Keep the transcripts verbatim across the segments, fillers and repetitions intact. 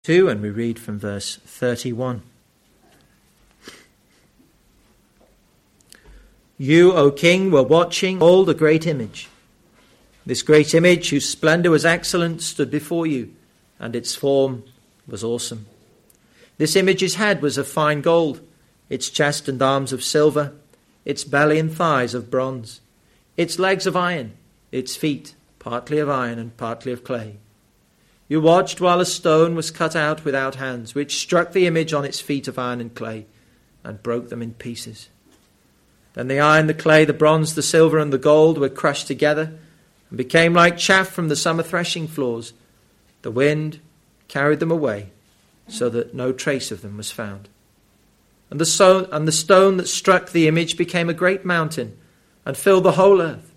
two, and we read from verse thirty-one. You, O king, were watching all the great image. This great image, whose splendor was excellent, stood before you, and its form was awesome. This image's head was of fine gold, its chest and arms of silver, its belly and thighs of bronze, its legs of iron, its feet partly of iron and partly of clay. You watched while a stone was cut out without hands, which struck the image on its feet of iron and clay, and broke them in pieces. Then the iron, the clay, the bronze, the silver, and the gold were crushed together, and became like chaff from the summer threshing floors. The wind carried them away, so that no trace of them was found. And the, so- and the stone that struck the image became a great mountain, and filled the whole earth.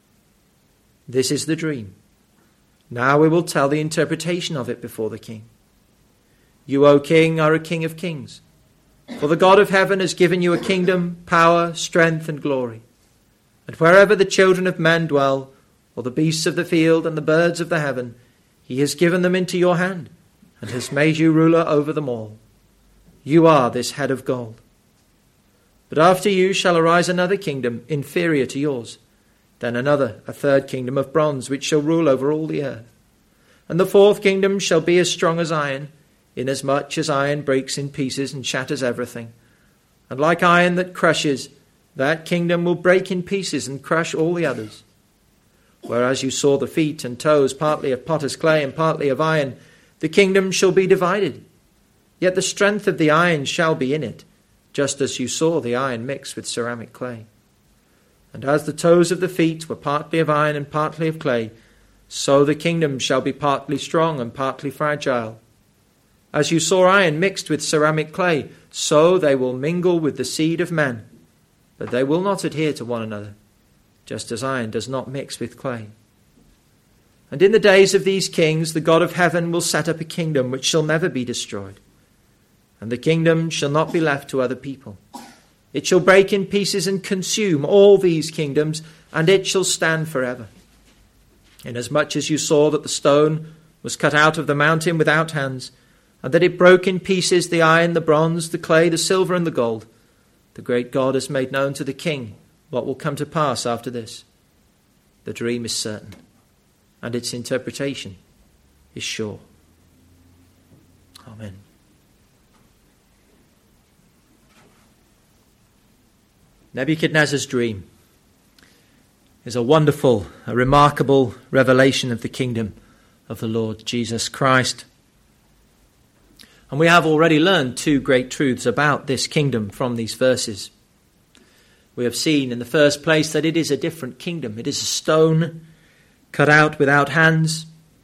This is the dream. Now we will tell the interpretation of it before the king. You, O king, are a king of kings. For the God of heaven has given you a kingdom, power, strength, and glory. And wherever the children of men dwell, or the beasts of the field and the birds of the heaven, he has given them into your hand, and has made you ruler over them all. You are this head of gold. But after you shall arise another kingdom inferior to yours, then another, a third kingdom of bronze, which shall rule over all the earth. And the fourth kingdom shall be as strong as iron, inasmuch as iron breaks in pieces and shatters everything. And like iron that crushes, that kingdom will break in pieces and crush all the others. Whereas you saw the feet and toes partly of potter's clay and partly of iron, the kingdom shall be divided. Yet the strength of the iron shall be in it, just as you saw the iron mixed with ceramic clay. And as the toes of the feet were partly of iron and partly of clay, so the kingdom shall be partly strong and partly fragile. As you saw iron mixed with ceramic clay, so they will mingle with the seed of men, but they will not adhere to one another, just as iron does not mix with clay. And in the days of these kings, the God of heaven will set up a kingdom which shall never be destroyed, and the kingdom shall not be left to other people. It shall break in pieces and consume all these kingdoms, and it shall stand forever. Inasmuch as you saw that the stone was cut out of the mountain without hands, and that it broke in pieces the iron, the bronze, the clay, the silver, and the gold, the great God has made known to the king what will come to pass after this. The dream is certain, and its interpretation is sure. Amen. Nebuchadnezzar's dream is a wonderful, a remarkable revelation of the kingdom of the Lord Jesus Christ. And we have already learned two great truths about this kingdom from these verses. We have seen in the first place that it is a different kingdom. It is a stone cut out without hands.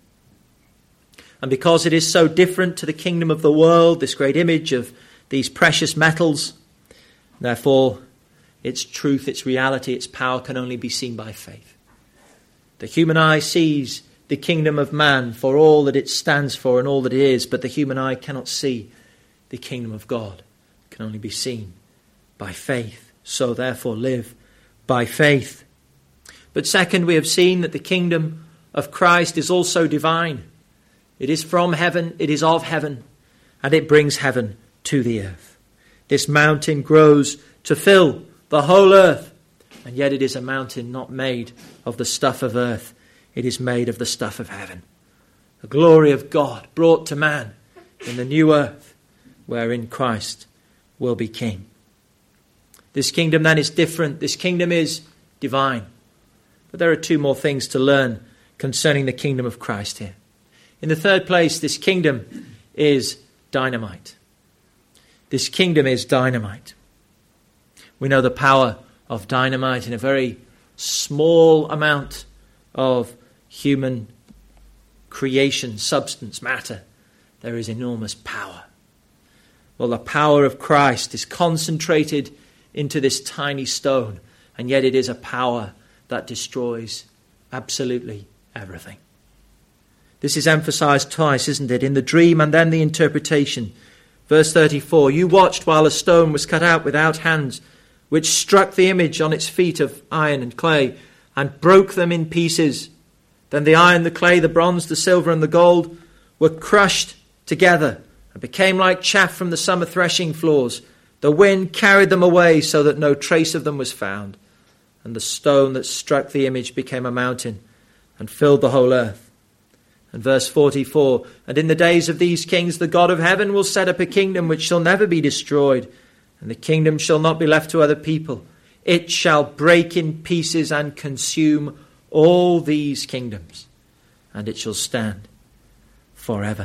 And because it is so different to the kingdom of the world, this great image of these precious metals, therefore its truth, its reality, its power can only be seen by faith. The human eye sees the kingdom of man for all that it stands for and all that it is, but the human eye cannot see the kingdom of God. It can only be seen by faith. So therefore live by faith. But second, we have seen that the kingdom of Christ is also divine. It is from heaven, it is of heaven, and it brings heaven to the earth. This mountain grows to fill the whole earth, and yet it is a mountain not made of the stuff of earth. It is made of the stuff of heaven. The glory of God brought to man in the new earth, wherein Christ will be king. This kingdom then is different. This kingdom is divine. But there are two more things to learn concerning the kingdom of Christ here. In the third place, this kingdom is dynamite. This kingdom is dynamite. We know the power of dynamite in a very small amount of human creation, substance, matter. There is enormous power. Well, the power of Christ is concentrated into this tiny stone, and yet it is a power that destroys absolutely everything. This is emphasized twice, isn't it? In the dream and then the interpretation. Verse thirty-four, you watched while a stone was cut out without hands, which struck the image on its feet of iron and clay, and broke them in pieces. Then the iron, the clay, the bronze, the silver, and the gold were crushed together and became like chaff from the summer threshing floors. The wind carried them away so that no trace of them was found. And the stone that struck the image became a mountain and filled the whole earth. And verse forty-four, and in the days of these kings the God of heaven will set up a kingdom which shall never be destroyed, and the kingdom shall not be left to other people. It shall break in pieces and consume all these kingdoms, and it shall stand forever.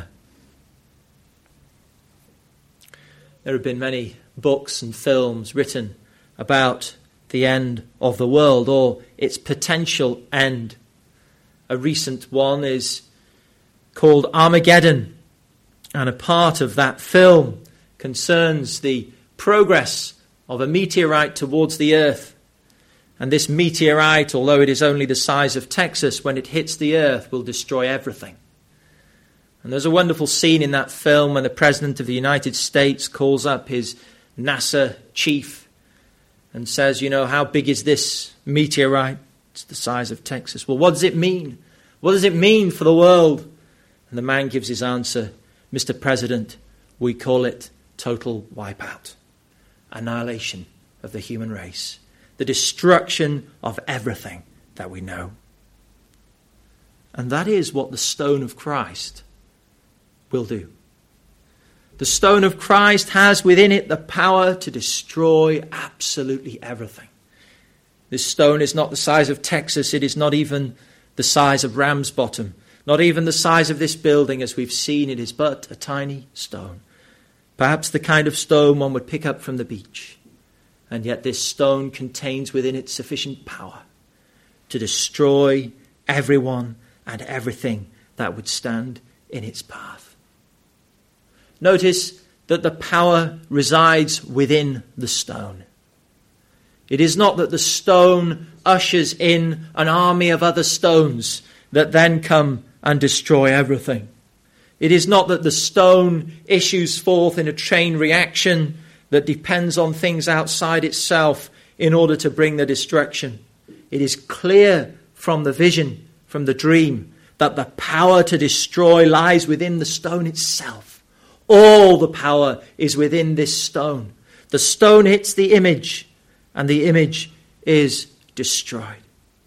There have been many books and films written about the end of the world or its potential end. A recent one is called Armageddon, and a part of that film concerns the progress of a meteorite towards the earth. And this meteorite, although it is only the size of Texas, when it hits the earth, will destroy everything. And there's a wonderful scene in that film when the President of the United States calls up his NASA chief and says, you know, how big is this meteorite? It's the size of Texas. Well, what does it mean? What does it mean for the world? And the man gives his answer, Mister President, we call it total wipeout, annihilation of the human race, the destruction of everything that we know. And that is what the stone of Christ will do. The stone of Christ has within it the power to destroy absolutely everything. This stone is not the size of Texas. It is not even the size of Ramsbottom. Not even the size of this building as we've seen. It is but a tiny stone. Perhaps the kind of stone one would pick up from the beach. And yet this stone contains within it sufficient power to destroy everyone and everything that would stand in its path. Notice that the power resides within the stone. It is not that the stone ushers in an army of other stones that then come and destroy everything. It is not that the stone issues forth in a chain reaction that depends on things outside itself in order to bring the destruction. It is clear from the vision, from the dream, that the power to destroy lies within the stone itself. All the power is within this stone. The stone hits the image, and the image is destroyed.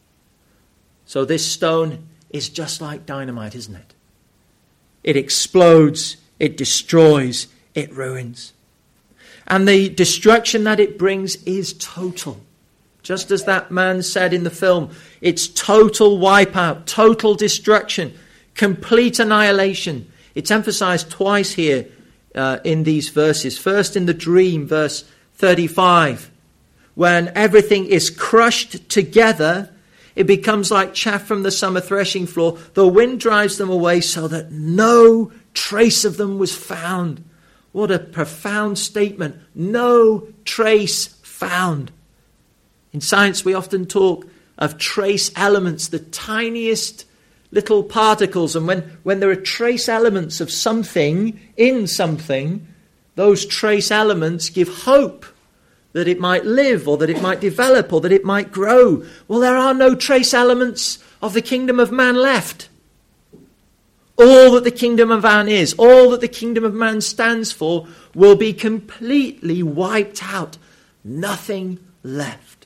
So this stone is just like dynamite, isn't it? It explodes, it destroys, it ruins. And the destruction that it brings is total. Just as that man said in the film, it's total wipeout, total destruction, complete annihilation. It's emphasized twice here uh, in these verses. First in the dream, verse thirty-five, when everything is crushed together, it becomes like chaff from the summer threshing floor. The wind drives them away so that no trace of them was found. What a profound statement. No trace found. In science, we often talk of trace elements, the tiniest little particles. And when, when there are trace elements of something in something, those trace elements give hope that it might live or that it might develop or that it might grow. Well, there are no trace elements of the kingdom of man left. All that the kingdom of man is, all that the kingdom of man stands for, will be completely wiped out. Nothing left.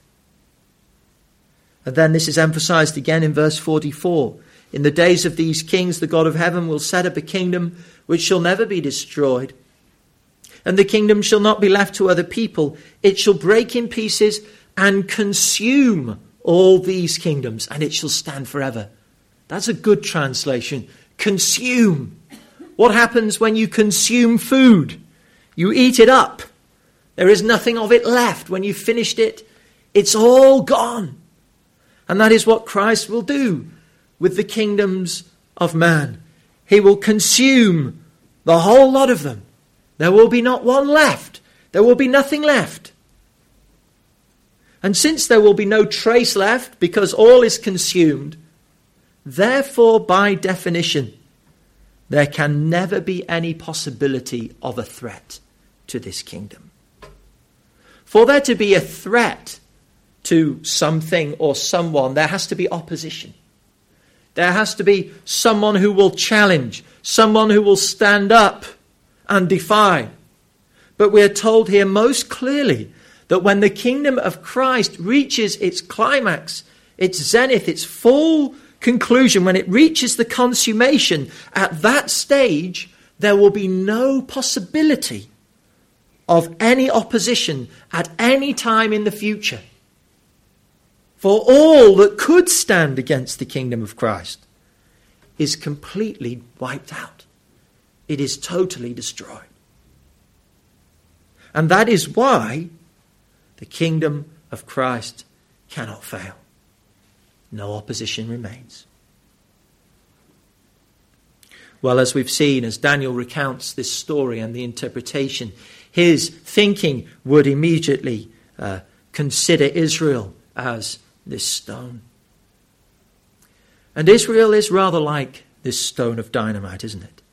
And then this is emphasized again in verse forty-four. In the days of these kings, the God of heaven will set up a kingdom which shall never be destroyed. And the kingdom shall not be left to other people. It shall break in pieces and consume all these kingdoms, and it shall stand forever. That's a good translation. Consume. What happens when you consume food? You eat it up. There is nothing of it left. When you've finished it, it's all gone. And that is what Christ will do with the kingdoms of man. He will consume the whole lot of them. There will be not one left. There will be nothing left. And since there will be no trace left, because all is consumed, therefore, by definition, there can never be any possibility of a threat to this kingdom. For there to be a threat to something or someone, there has to be opposition. There has to be someone who will challenge, someone who will stand up and defy. But we are told here most clearly that when the kingdom of Christ reaches its climax, its zenith, its full conclusion, when it reaches the consummation, at that stage, there will be no possibility of any opposition at any time in the future. For all that could stand against the kingdom of Christ is completely wiped out. It is totally destroyed. And that is why the kingdom of Christ cannot fail. No opposition remains. Well, as we've seen, as Daniel recounts this story and the interpretation, his thinking would immediately uh, consider Israel as this stone. And Israel is rather like this stone of dynamite, isn't it?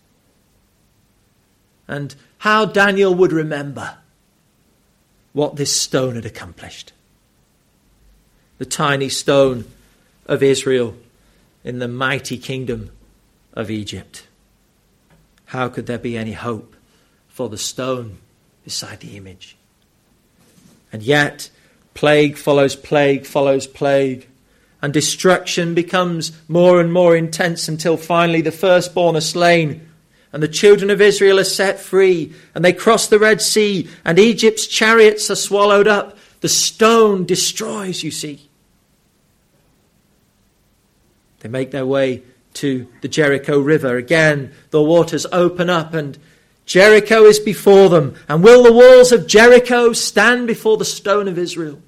And how Daniel would remember what this stone had accomplished. The tiny stone of Israel in the mighty kingdom of Egypt. How could there be any hope for the stone beside the image? And yet, plague follows plague follows plague, and destruction becomes more and more intense until finally the firstborn are slain, and the children of Israel are set free, and they cross the Red Sea, and Egypt's chariots are swallowed up. The stone destroys, you see. They make their way to the Jericho River. Again, the waters open up, and Jericho is before them. And will the walls of Jericho stand before the stone of Israel?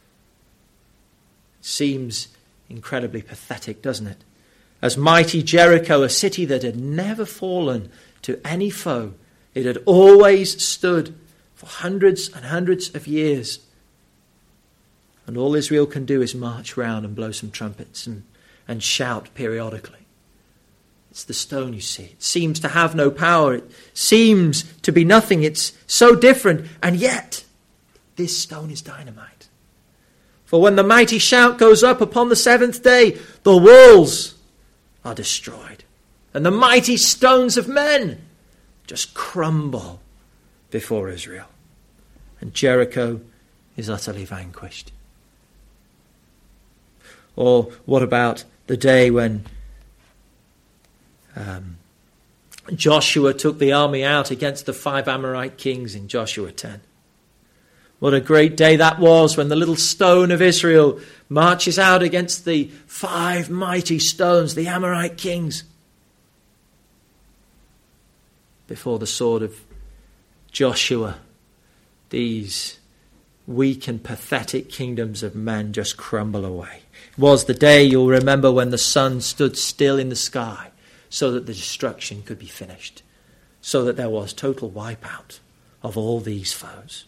It seems incredibly pathetic, doesn't it? As mighty Jericho, a city that had never fallen to any foe, it had always stood for hundreds and hundreds of years. And all Israel can do is march round and blow some trumpets and, and shout periodically. It's the stone, you see. It seems to have no power. It seems to be nothing. It's so different. And yet, this stone is dynamite. For when the mighty shout goes up upon the seventh day, the walls are destroyed. And the mighty stones of men just crumble before Israel. And Jericho is utterly vanquished. Or what about the day when um, Joshua took the army out against the five Amorite kings in Joshua ten? What a great day that was when the little stone of Israel marches out against the five mighty stones, the Amorite kings. Before the sword of Joshua, these weak and pathetic kingdoms of men just crumble away. It was the day, you'll remember, when the sun stood still in the sky so that the destruction could be finished, so that there was total wipeout of all these foes.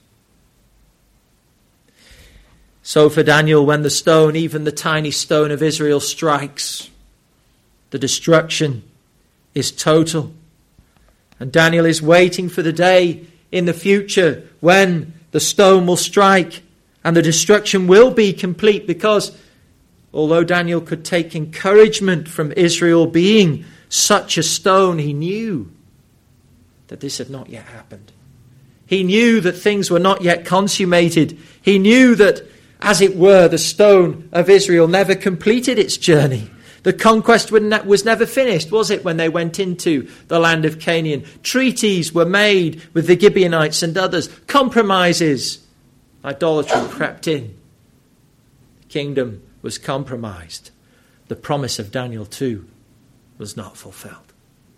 So for Daniel, when the stone, even the tiny stone of Israel, strikes, the destruction is total. And Daniel is waiting for the day in the future when the stone will strike and the destruction will be complete, because although Daniel could take encouragement from Israel being such a stone, he knew that this had not yet happened. He knew that things were not yet consummated. He knew that, as it were, the stone of Israel never completed its journey. The conquest was never finished, was it, when they went into the land of Canaan? Treaties were made with the Gibeonites and others. Compromises. Idolatry crept in. The kingdom was compromised. The promise of Daniel two was not fulfilled.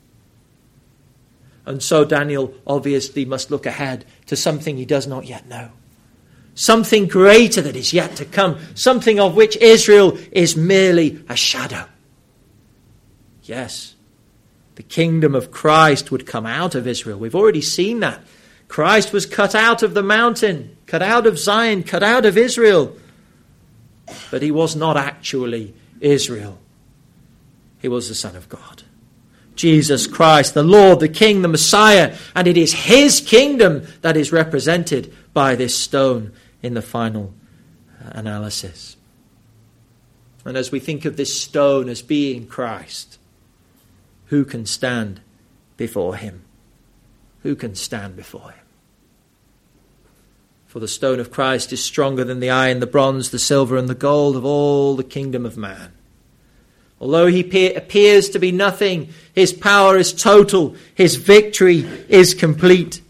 And so Daniel obviously must look ahead to something he does not yet know. Something greater that is yet to come. Something of which Israel is merely a shadow. Yes, the kingdom of Christ would come out of Israel. We've already seen that. Christ was cut out of the mountain, cut out of Zion, cut out of Israel. But he was not actually Israel. He was the Son of God. Jesus Christ, the Lord, the King, the Messiah. And it is his kingdom that is represented by this stone in the final analysis. And as we think of this stone as being Christ, who can stand before him? Who can stand before him? For the stone of Christ is stronger than the iron, the bronze, the silver, and the gold of all the kingdom of man. Although he pe- appears to be nothing, his power is total, his victory is complete.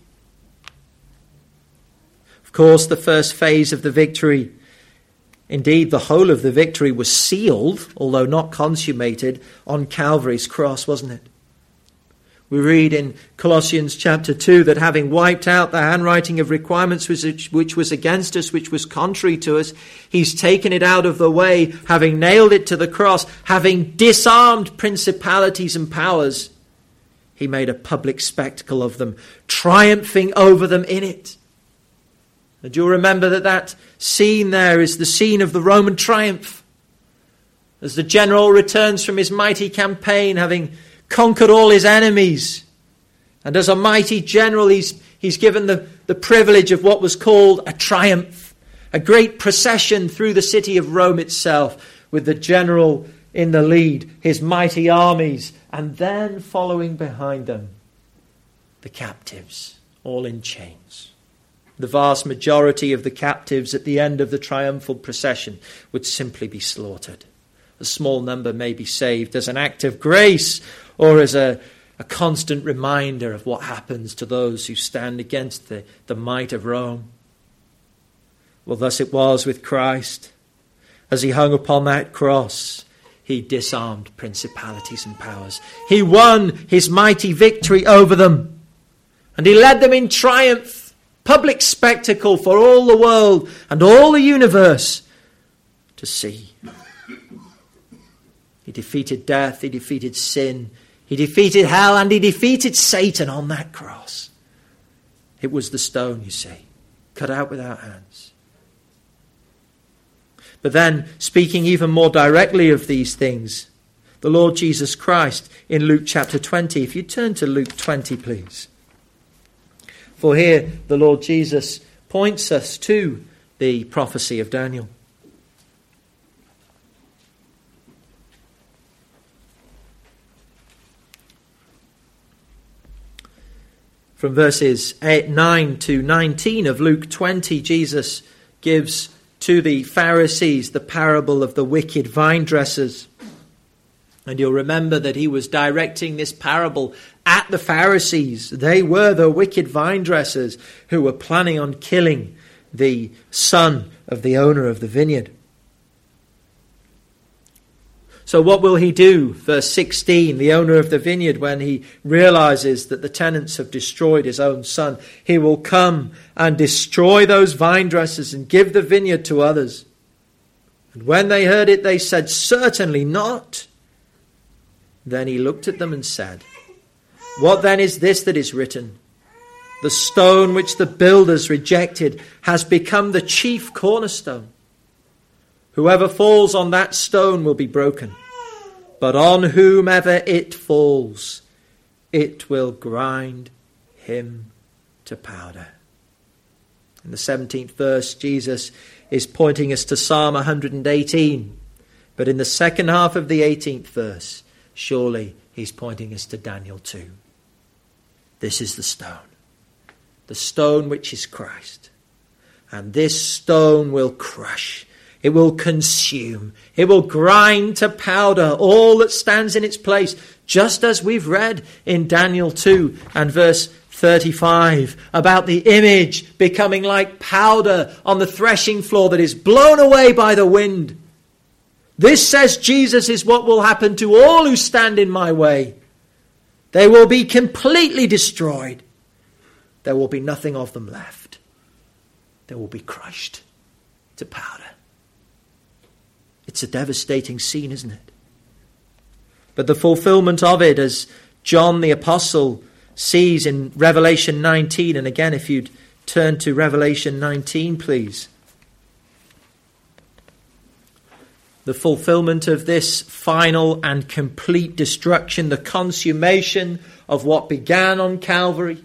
Of course, the first phase of the victory, indeed the whole of the victory, was sealed, although not consummated, on Calvary's cross, wasn't it? We read in Colossians chapter two that having wiped out the handwriting of requirements which, which was against us, which was contrary to us, he's taken it out of the way, having nailed it to the cross, having disarmed principalities and powers, he made a public spectacle of them, triumphing over them in it. And you'll remember that that scene there is the scene of the Roman triumph. As the general returns from his mighty campaign, having conquered all his enemies. And as a mighty general, he's, he's given the, the privilege of what was called a triumph, a great procession through the city of Rome itself, with the general in the lead, his mighty armies, and then following behind them, the captives, all in chains. The vast majority of the captives at the end of the triumphal procession would simply be slaughtered. A small number may be saved as an act of grace, or as a, a constant reminder of what happens to those who stand against the, the might of Rome. Well, thus it was with Christ. As he hung upon that cross, he disarmed principalities and powers. He won his mighty victory over them. And he led them in triumph, public spectacle for all the world and all the universe to see. He defeated death, he defeated sin, he defeated hell, and he defeated Satan on that cross. It was the stone, you see, cut out without hands. But then, speaking even more directly of these things, the Lord Jesus Christ in Luke chapter twenty. If you turn to Luke twenty, please. For here the Lord Jesus points us to the prophecy of Daniel. From verses eight, nine to nineteen of Luke twenty, Jesus gives to the Pharisees the parable of the wicked vine dressers. And you'll remember that he was directing this parable at the Pharisees. They were the wicked vine dressers who were planning on killing the son of the owner of the vineyard. So what will he do? Verse sixteen, the owner of the vineyard, when he realizes that the tenants have destroyed his own son, he will come and destroy those vine dressers and give the vineyard to others. And when they heard it, they said, "Certainly not." Then he looked at them and said, "What then is this that is written? The stone which the builders rejected has become the chief cornerstone. Whoever falls on that stone will be broken, but on whomever it falls, it will grind him to powder." In the seventeenth verse, Jesus is pointing us to Psalm one hundred eighteen. But in the second half of the eighteenth verse, surely he's pointing us to Daniel two. This is the stone. The stone which is Christ. And this stone will crush. It will consume. It will grind to powder all that stands in its place, just as we've read in Daniel two and verse thirty-five about the image becoming like powder on the threshing floor that is blown away by the wind. This, says Jesus, is what will happen to all who stand in my way. They will be completely destroyed. There will be nothing of them left. They will be crushed to powder. It's a devastating scene, isn't it? But the fulfillment of it, as John the Apostle sees in Revelation nineteen, and again, if you'd turn to Revelation nineteen, please. The fulfillment of this final and complete destruction, the consummation of what began on Calvary,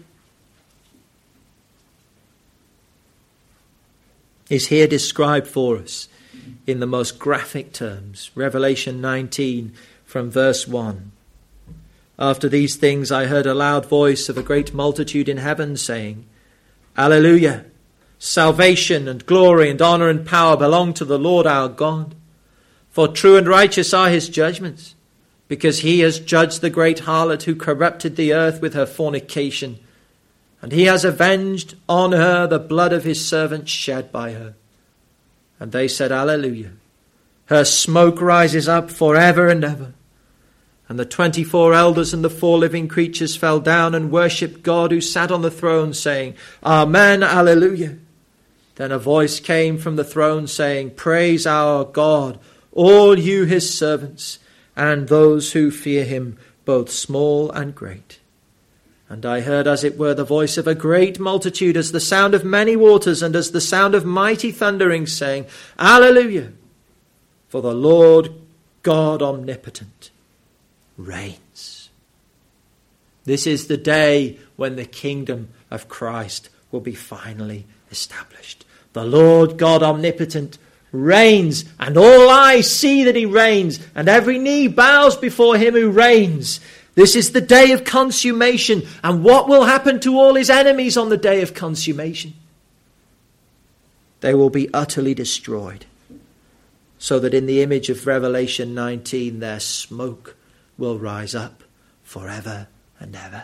is here described for us in the most graphic terms. Revelation nineteen from verse one. After these things I heard a loud voice of a great multitude in heaven saying, Alleluia! Salvation and glory and honour and power belong to the Lord our God. For true and righteous are his judgments, because he has judged the great harlot who corrupted the earth with her fornication, and he has avenged on her the blood of his servants shed by her. And they said, Alleluia! Her smoke rises up for ever and ever. And the twenty-four elders and the four living creatures fell down and worshipped God who sat on the throne, saying, Amen, Alleluia. Then a voice came from the throne saying, Praise our God, all you his servants, and those who fear him, both small and great. And I heard as it were the voice of a great multitude, as the sound of many waters, and as the sound of mighty thundering, saying, Alleluia! For the Lord God omnipotent reigns. This is the day when the kingdom of Christ will be finally established. The Lord God omnipotent reigns, and all eyes see that he reigns, and every knee bows before him who reigns. This is the day of consummation. And what will happen to all his enemies on the day of consummation? They will be utterly destroyed, so that in the image of Revelation nineteen their smoke will rise up forever and ever.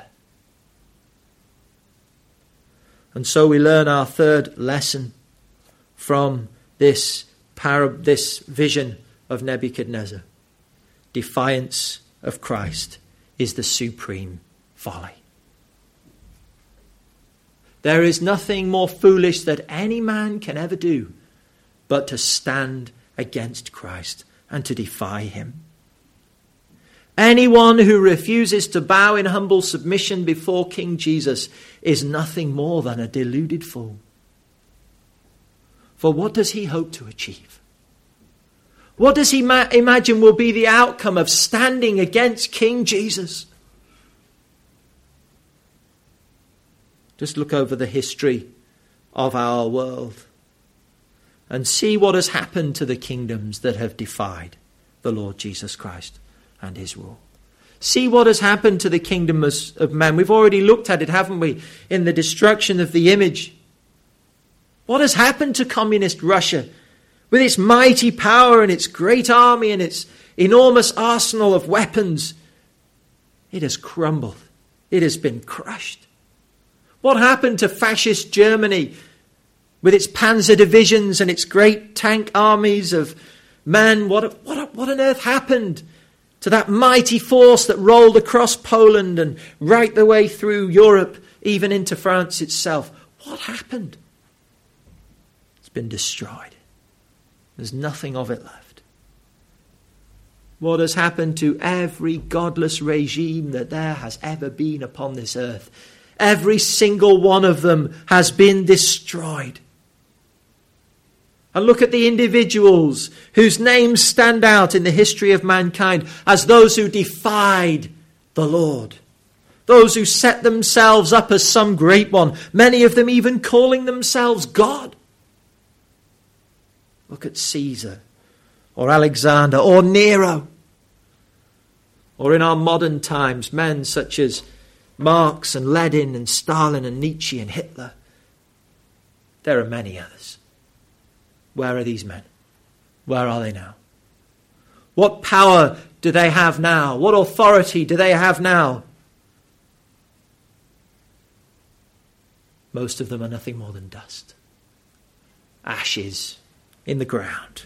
And so we learn our third lesson from this parab- this vision of Nebuchadnezzar. Defiance of Christ is the supreme folly. There is nothing more foolish that any man can ever do but to stand against Christ and to defy him. Anyone who refuses to bow in humble submission before King Jesus is nothing more than a deluded fool. For what does he hope to achieve? What does he ma- imagine will be the outcome of standing against King Jesus? Just look over the history of our world and see what has happened to the kingdoms that have defied the Lord Jesus Christ and his rule. See what has happened to the kingdom of man. We've already looked at it, haven't we, in the destruction of the image. What has happened to communist Russia with its mighty power and its great army and its enormous arsenal of weapons? It has crumbled. It has been crushed. What happened to fascist Germany with its panzer divisions and its great tank armies of men? What, what, what on earth happened to that mighty force that rolled across Poland and right the way through Europe, even into France itself? What happened? It's been destroyed. There's nothing of it left. What has happened to every godless regime that there has ever been upon this earth? Every single one of them has been destroyed. And look at the individuals whose names stand out in the history of mankind as those who defied the Lord. Those who set themselves up as some great one, many of them even calling themselves God. Look at Caesar, or Alexander, or Nero. Or in our modern times, men such as Marx and Lenin and Stalin and Nietzsche and Hitler. There are many others. Where are these men? Where are they now? What power do they have now? What authority do they have now? Most of them are nothing more than dust. Ashes in the ground.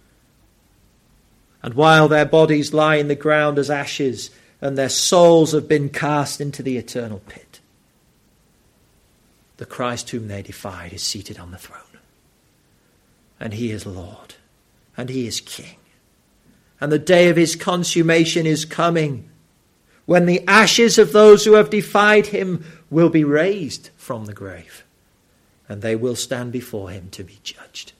And while their bodies lie in the ground as ashes, and their souls have been cast into the eternal pit, the Christ whom they defied is seated on the throne. And he is Lord, and he is King. And the day of his consummation is coming, when the ashes of those who have defied him will be raised from the grave, and they will stand before him to be judged.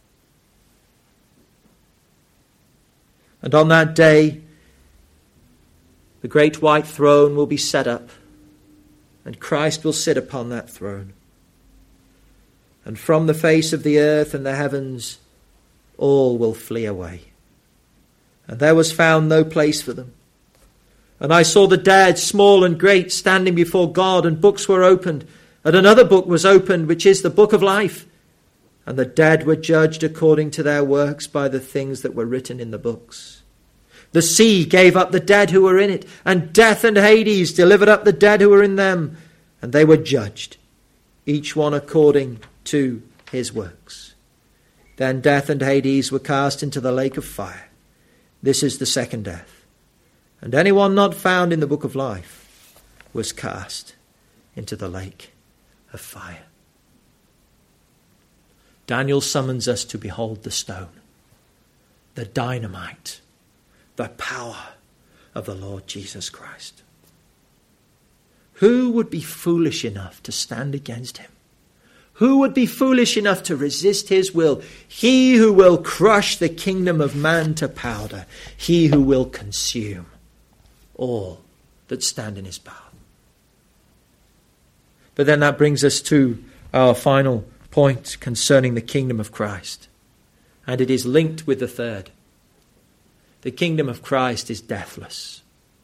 And on that day, the great white throne will be set up, and Christ will sit upon that throne. And from the face of the earth and the heavens, all will flee away. And there was found no place for them. And I saw the dead, small and great, standing before God, and books were opened. And another book was opened, which is the book of life. And the dead were judged according to their works by the things that were written in the books. The sea gave up the dead who were in it, and death and Hades delivered up the dead who were in them, and they were judged, each one according to his works. Then death and Hades were cast into the lake of fire. This is the second death. And anyone not found in the book of life was cast into the lake of fire. Daniel summons us to behold the stone, the dynamite, the power of the Lord Jesus Christ. Who would be foolish enough to stand against him? Who would be foolish enough to resist his will? He who will crush the kingdom of man to powder. He who will consume all that stand in his path. But then that brings us to our final point concerning the kingdom of Christ. And it is linked with the third. The kingdom of Christ is deathless.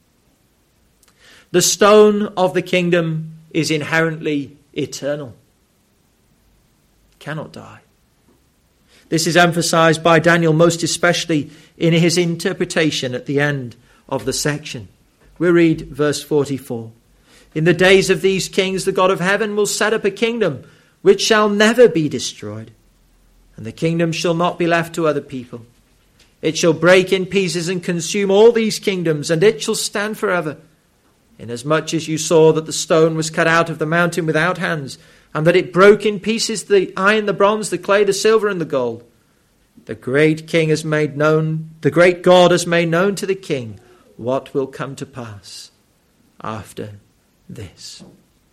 The stone of the kingdom is inherently eternal. Cannot die. This is emphasized by Daniel most especially in his interpretation at the end of the section. We read verse forty-four. In the days of these kings, the God of heaven will set up a kingdom which shall never be destroyed. And the kingdom shall not be left to other people. It shall break in pieces and consume all these kingdoms, and it shall stand forever. Inasmuch as you saw that the stone was cut out of the mountain without hands, and that it broke in pieces the iron, the bronze, the clay, the silver, and the gold. The great king has made known, the great God has made known to the king what will come to pass after this.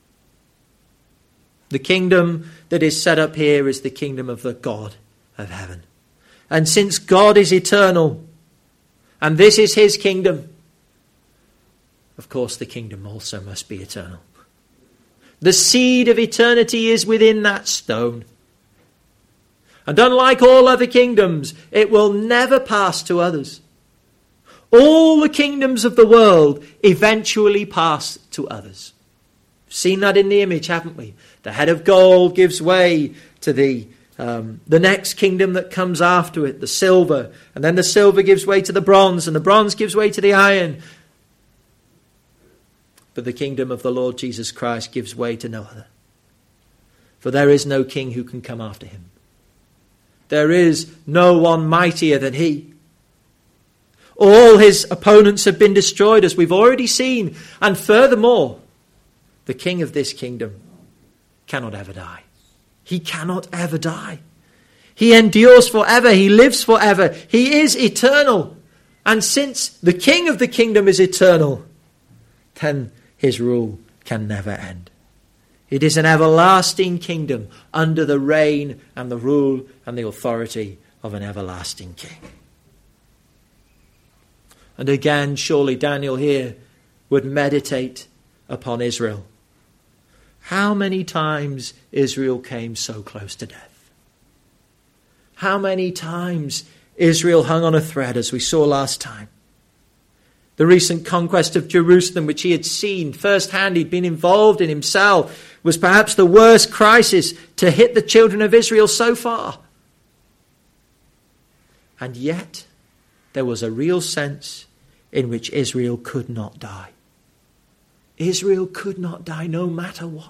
The kingdom that is set up here is the kingdom of the God of heaven. And since God is eternal, and this is his kingdom, of course the kingdom also must be eternal. The seed of eternity is within that stone. And unlike all other kingdoms, it will never pass to others. All the kingdoms of the world eventually pass to others. We've seen that in the image, haven't we? The head of gold gives way to the Um, the next kingdom that comes after it, the silver, and then the silver gives way to the bronze, and the bronze gives way to the iron. But the kingdom of the Lord Jesus Christ gives way to no other. For there is no king who can come after him. There is no one mightier than he. All his opponents have been destroyed, as we've already seen. And furthermore, the king of this kingdom cannot ever die. He cannot ever die. He endures forever. He lives forever. He is eternal. And since the king of the kingdom is eternal, then his rule can never end. It is an everlasting kingdom under the reign and the rule and the authority of an everlasting king. And again, surely Daniel here would meditate upon Israel. How many times Israel came so close to death? How many times Israel hung on a thread, as we saw last time? The recent conquest of Jerusalem, which he had seen firsthand, he'd been involved in himself, was perhaps the worst crisis to hit the children of Israel so far. And yet, there was a real sense in which Israel could not die. Israel could not die no matter what.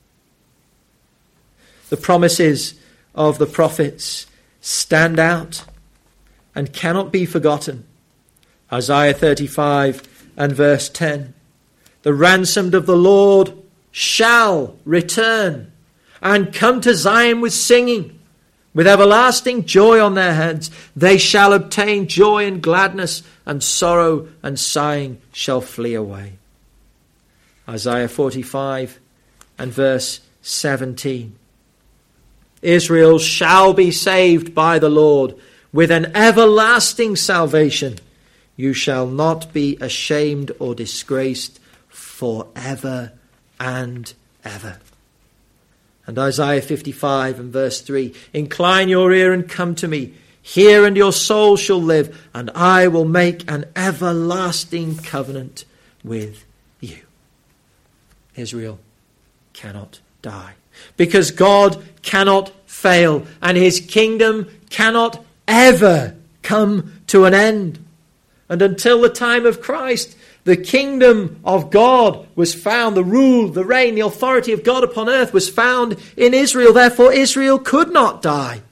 The promises of the prophets stand out and cannot be forgotten. Isaiah thirty-five and verse ten. The ransomed of the Lord shall return and come to Zion with singing, with everlasting joy on their heads. They shall obtain joy and gladness, and sorrow and sighing shall flee away. Isaiah forty-five and verse seventeen. Israel shall be saved by the Lord with an everlasting salvation. You shall not be ashamed or disgraced forever and ever. And Isaiah fifty-five and verse three. Incline your ear and come to me. Hear, and your soul shall live, and I will make an everlasting covenant with you. Israel cannot die, because God cannot fail, and his kingdom cannot ever come to an end. And until the time of Christ, the kingdom of God was found, the rule, the reign, the authority of God upon earth was found in Israel. Therefore, Israel could not die.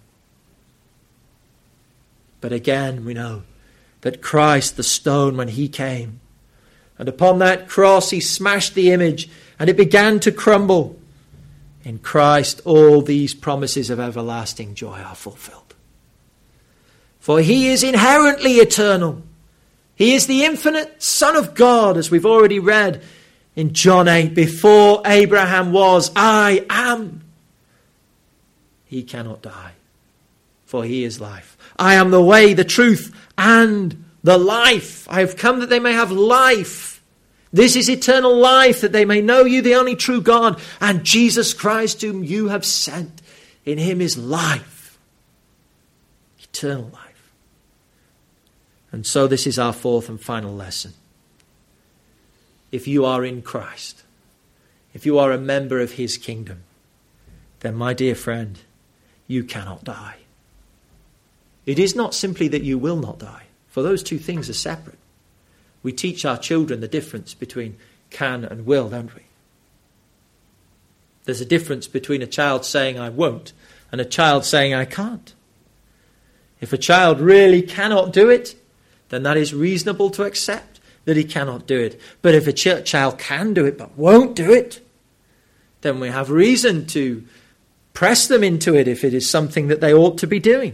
But again, we know that Christ, the stone, when he came, and upon that cross he smashed the image, and it began to crumble. In Christ, all these promises of everlasting joy are fulfilled. For he is inherently eternal. He is the infinite Son of God, as we've already read in John eight. Before Abraham was, I am. He cannot die, for he is life. I am the way, the truth, and the life. I have come that they may have life. This is eternal life, that they may know you, the only true God, and Jesus Christ, whom you have sent. In him is life. Eternal life. And so this is our fourth and final lesson. If you are in Christ, if you are a member of his kingdom, then my dear friend, you cannot die. It is not simply that you will not die, for those two things are separate. We teach our children the difference between can and will, don't we? There's a difference between a child saying I won't and a child saying I can't. If a child really cannot do it, then that is reasonable to accept that he cannot do it. But if a ch- child can do it but won't do it, then we have reason to press them into it if it is something that they ought to be doing.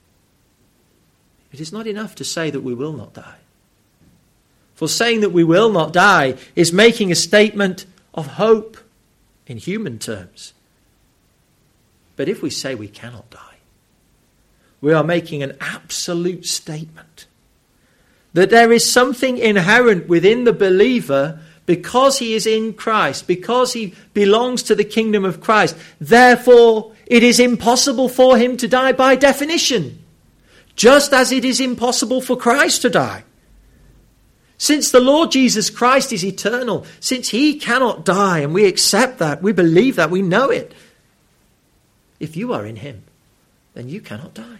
It is not enough to say that we will not die. For saying that we will not die is making a statement of hope in human terms. But if we say we cannot die, we are making an absolute statement that there is something inherent within the believer because he is in Christ, because he belongs to the kingdom of Christ. Therefore, it is impossible for him to die by definition, just as it is impossible for Christ to die. Since the Lord Jesus Christ is eternal, since he cannot die, and we accept that, we believe that, we know it. If you are in him, then you cannot die.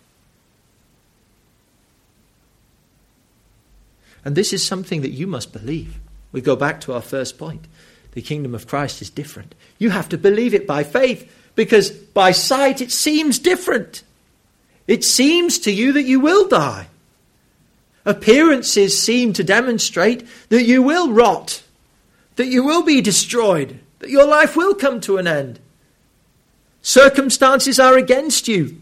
And this is something that you must believe. We go back to our first point. The kingdom of Christ is different. You have to believe it by faith, because by sight it seems different. It seems to you that you will die. Appearances seem to demonstrate that you will rot, that you will be destroyed, that your life will come to an end. Circumstances are against you.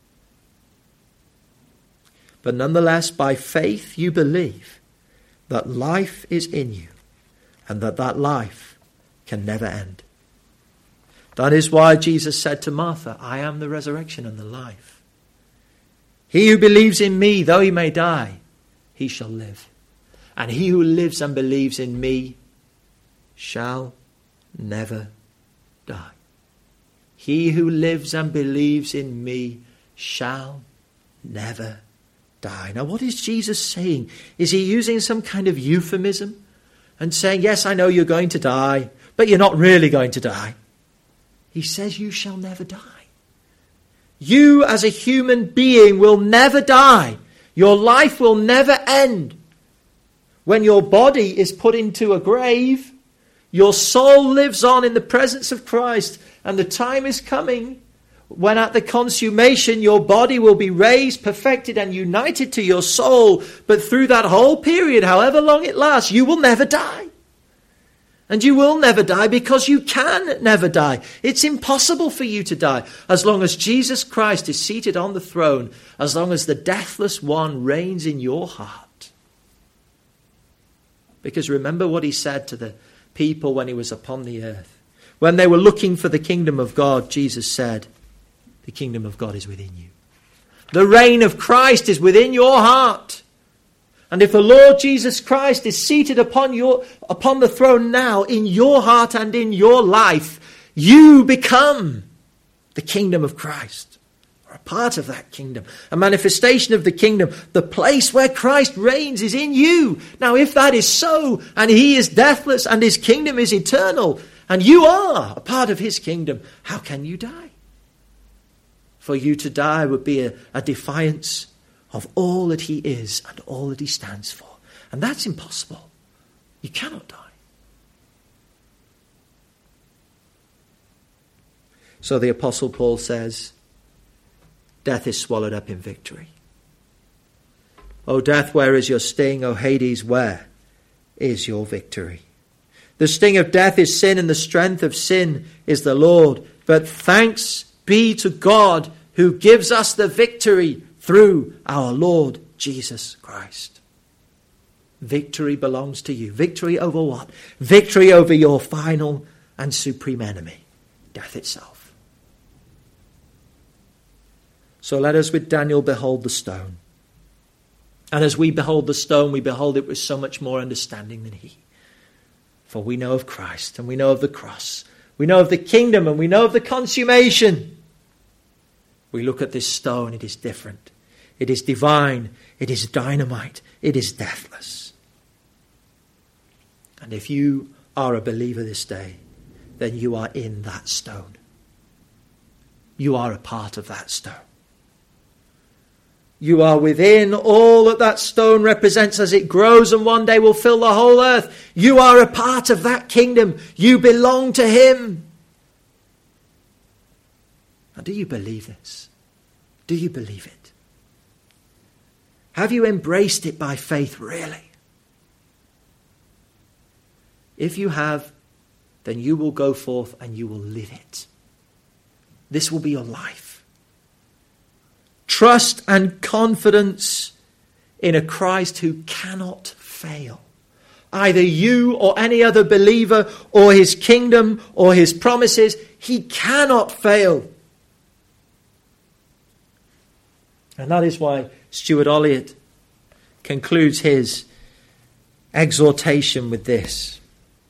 But nonetheless, by faith you believe that life is in you and that that life can never end. That is why Jesus said to Martha, I am the resurrection and the life. He who believes in me, though he may die, he shall live. And he who lives and believes in me shall never die. He who lives and believes in me shall never die. Now, what is Jesus saying? Is he using some kind of euphemism and saying, yes, I know you're going to die, but you're not really going to die? He says you shall never die. You as a human being will never die. Your life will never end. When your body is put into a grave, your soul lives on in the presence of Christ, and the time is coming when at the consummation your body will be raised, perfected and united to your soul. But through that whole period, however long it lasts, you will never die. And you will never die because you can never die. It's impossible for you to die as long as Jesus Christ is seated on the throne, as long as the deathless one reigns in your heart. Because remember what he said to the people when he was upon the earth. When they were looking for the kingdom of God, Jesus said, the kingdom of God is within you. The reign of Christ is within your heart. And if the Lord Jesus Christ is seated upon your upon the throne now in your heart and in your life, you become the kingdom of Christ, are a part of that kingdom, a manifestation of the kingdom. The place where Christ reigns is in you. Now, if that is so, and he is deathless, and his kingdom is eternal, and you are a part of his kingdom, how can you die? For you to die would be a, a defiance of all that he is and all that he stands for. And that's impossible. You cannot die. So the Apostle Paul says, death is swallowed up in victory. O death, where is your sting? O Hades, where is your victory? The sting of death is sin, and the strength of sin is the Lord. But thanks be to God who gives us the victory through our Lord Jesus Christ. Victory belongs to you. Victory over what? Victory over your final and supreme enemy, death itself. So let us with Daniel behold the stone. And as we behold the stone, we behold it with so much more understanding than he. For we know of Christ, and we know of the cross. We know of the kingdom, and we know of the consummation. We look at this stone, it is different. It is divine. It is dynamite. It is deathless. And if you are a believer this day, then you are in that stone. You are a part of that stone. You are within all that that stone represents as it grows and one day will fill the whole earth. You are a part of that kingdom. You belong to him. Now, do you believe this? Do you believe it? Have you embraced it by faith, really? If you have, then you will go forth and you will live it. This will be your life. Trust and confidence in a Christ who cannot fail. Either you or any other believer or his kingdom or his promises, he cannot fail. And that is why Stuart Olliott concludes his exhortation with this.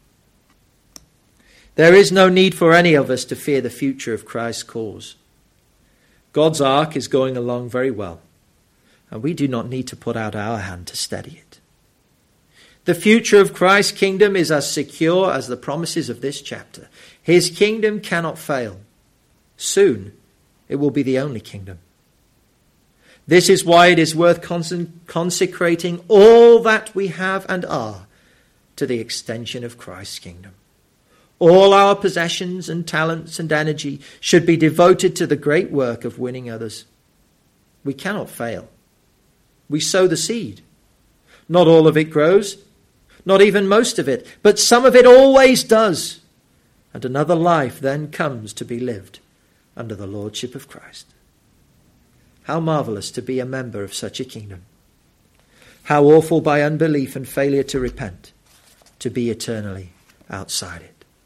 There is no need for any of us to fear the future of Christ's cause. God's ark is going along very well, and we do not need to put out our hand to steady it. The future of Christ's kingdom is as secure as the promises of this chapter. His kingdom cannot fail. Soon, it will be the only kingdom. This is why it is worth consecrating all that we have and are to the extension of Christ's kingdom. All our possessions and talents and energy should be devoted to the great work of winning others. We cannot fail. We sow the seed. Not all of it grows, not even most of it, but some of it always does. And another life then comes to be lived under the lordship of Christ. How marvelous to be a member of such a kingdom. How awful by unbelief and failure to repent to be eternally outside it.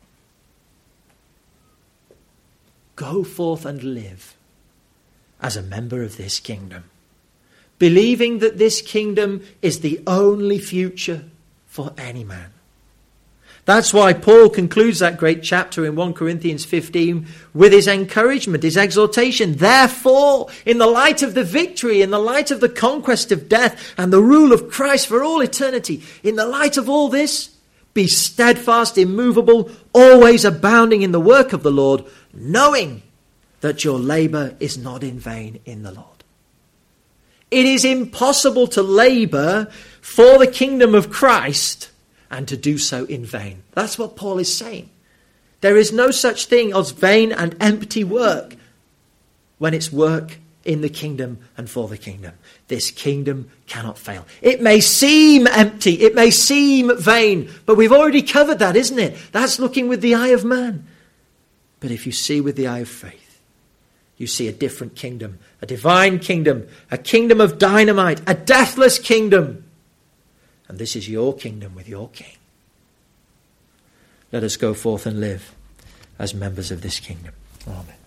Go forth and live as a member of this kingdom, believing that this kingdom is the only future for any man. That's why Paul concludes that great chapter in First Corinthians fifteen with his encouragement, his exhortation. Therefore, in the light of the victory, in the light of the conquest of death and the rule of Christ for all eternity, in the light of all this, be steadfast, immovable, always abounding in the work of the Lord, knowing that your labor is not in vain in the Lord. It is impossible to labor for the kingdom of Christ and to do so in vain. That's what Paul is saying. There is no such thing as vain and empty work when it's work in the kingdom and for the kingdom. This kingdom cannot fail. It may seem empty, it may seem vain, but we've already covered that, isn't it? That's looking with the eye of man. But if you see with the eye of faith, you see a different kingdom, a divine kingdom, a kingdom of dynamite, a deathless kingdom. And this is your kingdom with your king. Let us go forth and live as members of this kingdom. Amen.